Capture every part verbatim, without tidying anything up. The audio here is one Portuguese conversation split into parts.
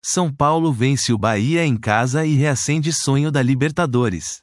São Paulo vence o Bahia em casa e reacende sonho da Libertadores.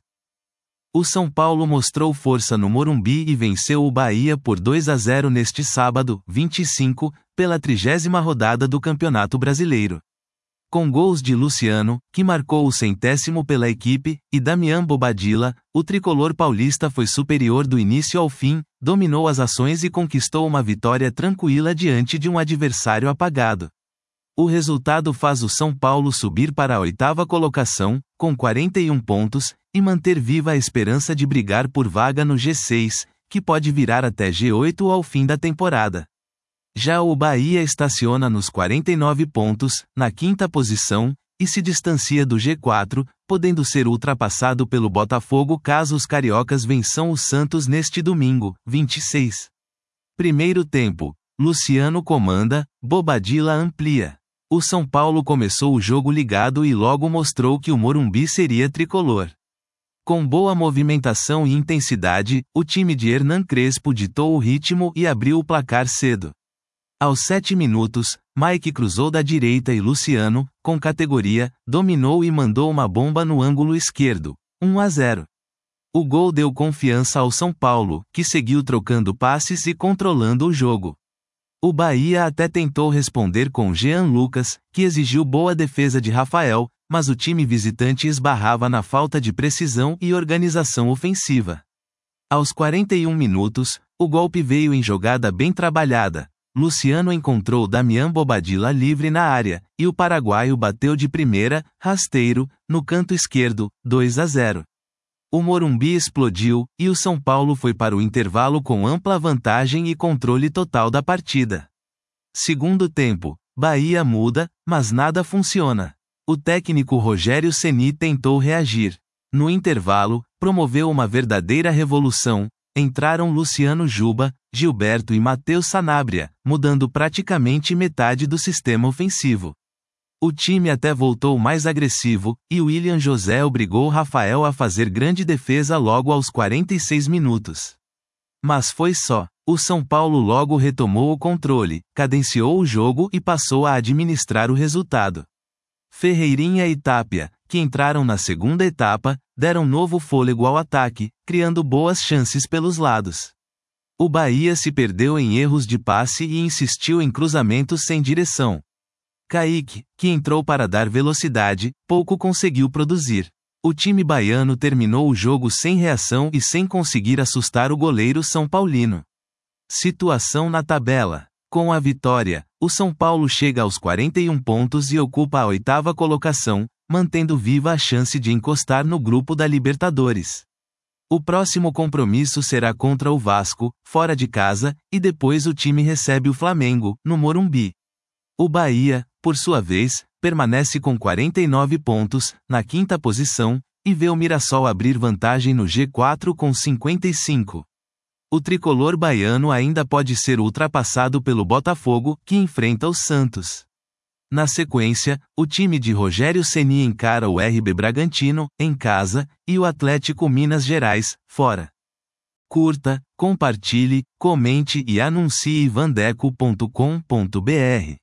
O São Paulo mostrou força no Morumbi e venceu o Bahia por dois a zero neste sábado, vinte e cinco, pela trigésima rodada do Campeonato Brasileiro. Com gols de Luciano, que marcou o centésimo pela equipe, e Damian Bobadilla, o tricolor paulista foi superior do início ao fim, dominou as ações e conquistou uma vitória tranquila diante de um adversário apagado. O resultado faz o São Paulo subir para a oitava colocação, com quarenta e um pontos, e manter viva a esperança de brigar por vaga no G seis, que pode virar até G oito ao fim da temporada. Já o Bahia estaciona nos quarenta e nove pontos, na quinta posição, e se distancia do G quatro, podendo ser ultrapassado pelo Botafogo caso os cariocas vençam o Santos neste domingo, vinte e seis. Primeiro tempo. Luciano comanda, Bobadilla amplia. O São Paulo começou o jogo ligado e logo mostrou que o Morumbi seria tricolor. Com boa movimentação e intensidade, o time de Hernan Crespo ditou o ritmo e abriu o placar cedo. Aos sete minutos, Mike cruzou da direita e Luciano, com categoria, dominou e mandou uma bomba no ângulo esquerdo, um a zero. O gol deu confiança ao São Paulo, que seguiu trocando passes e controlando o jogo. O Bahia até tentou responder com Jean Lucas, que exigiu boa defesa de Rafael, mas o time visitante esbarrava na falta de precisão e organização ofensiva. Aos quarenta e um minutos, o golpe veio em jogada bem trabalhada. Luciano encontrou Damian Bobadilla livre na área, e o paraguaio bateu de primeira, rasteiro, no canto esquerdo, dois a zero. O Morumbi explodiu, e o São Paulo foi para o intervalo com ampla vantagem e controle total da partida. Segundo tempo, Bahia muda, mas nada funciona. O técnico Rogério Ceni tentou reagir. No intervalo, promoveu uma verdadeira revolução. Entraram Luciano Juba, Gilberto e Matheus Sanabria, mudando praticamente metade do sistema ofensivo. O time até voltou mais agressivo, e William José obrigou Rafael a fazer grande defesa logo aos quarenta e seis minutos. Mas foi só. O São Paulo logo retomou o controle, cadenciou o jogo e passou a administrar o resultado. Ferreirinha e Tapia, que entraram na segunda etapa, deram novo fôlego ao ataque, criando boas chances pelos lados. O Bahia se perdeu em erros de passe e insistiu em cruzamentos sem direção. Kaique, que entrou para dar velocidade, pouco conseguiu produzir. O time baiano terminou o jogo sem reação e sem conseguir assustar o goleiro São Paulino. Situação na tabela. Com a vitória, o São Paulo chega aos quarenta e um pontos e ocupa a oitava colocação, mantendo viva a chance de encostar no grupo da Libertadores. O próximo compromisso será contra o Vasco, fora de casa, e depois o time recebe o Flamengo, no Morumbi. O Bahia, por sua vez, permanece com quarenta e nove pontos, na quinta posição, e vê o Mirassol abrir vantagem no G quatro com cinquenta e cinco. O tricolor baiano ainda pode ser ultrapassado pelo Botafogo, que enfrenta o Santos. Na sequência, o time de Rogério Ceni encara o R B Bragantino, em casa, e o Atlético Minas Gerais, fora. Curta, compartilhe, comente e anuncie vandeco ponto com ponto br.